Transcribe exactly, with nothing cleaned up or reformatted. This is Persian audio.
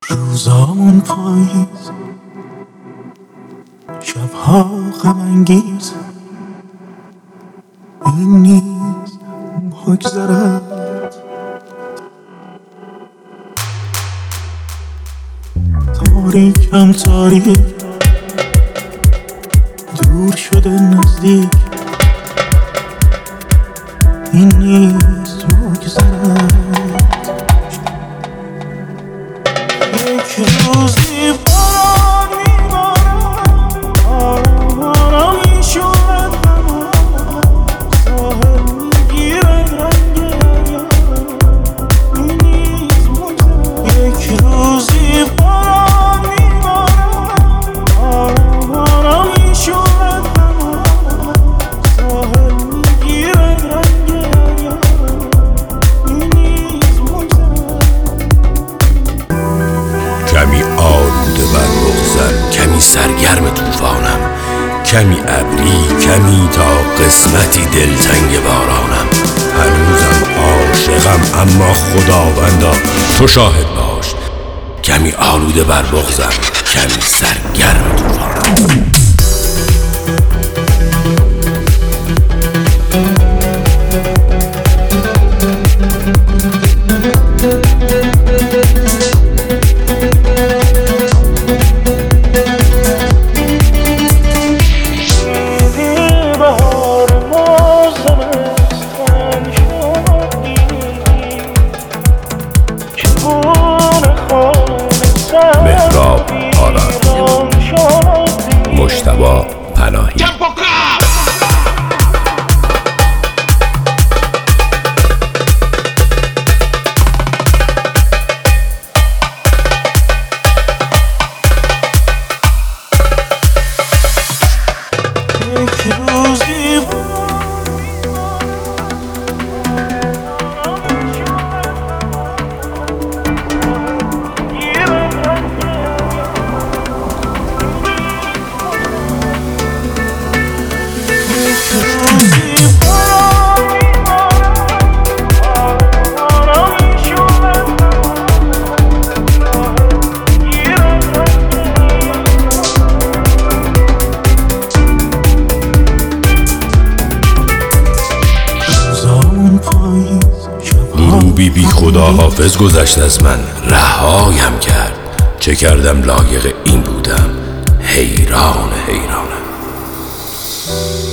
روزامون پاییز، شبها غم انگیز، این نیز بگذرد. تاریکم تاریک، دور شده نزدیک، این نیز بگذرد. یک روزی باران میبارد، آرام آرام میشورد هوا، ساحل میگیرد رنگ دریا، این نیز بگذرد. یک روزی باران میبارد، آرام آرام میشورد هوا، ساحل میگیرد رنگ دریا، این نیز بگذرد. کمی آلوده بر بغضم، کمی سرگرم طوفانم، کمی ابری، کمی تا قسمتی دلتنگ بارانم. هنوزم عاشقم اما خداوندا تو شاهد باش. کمی آلوده بر بغضم، کمی سرگرم طوفانم. مهراب آراد، مجتبی پناهی. غروبی بی خدا حافظ گذشت از من، رهایم کرد. چه کردم لایق این بودم، حیران حیرانم.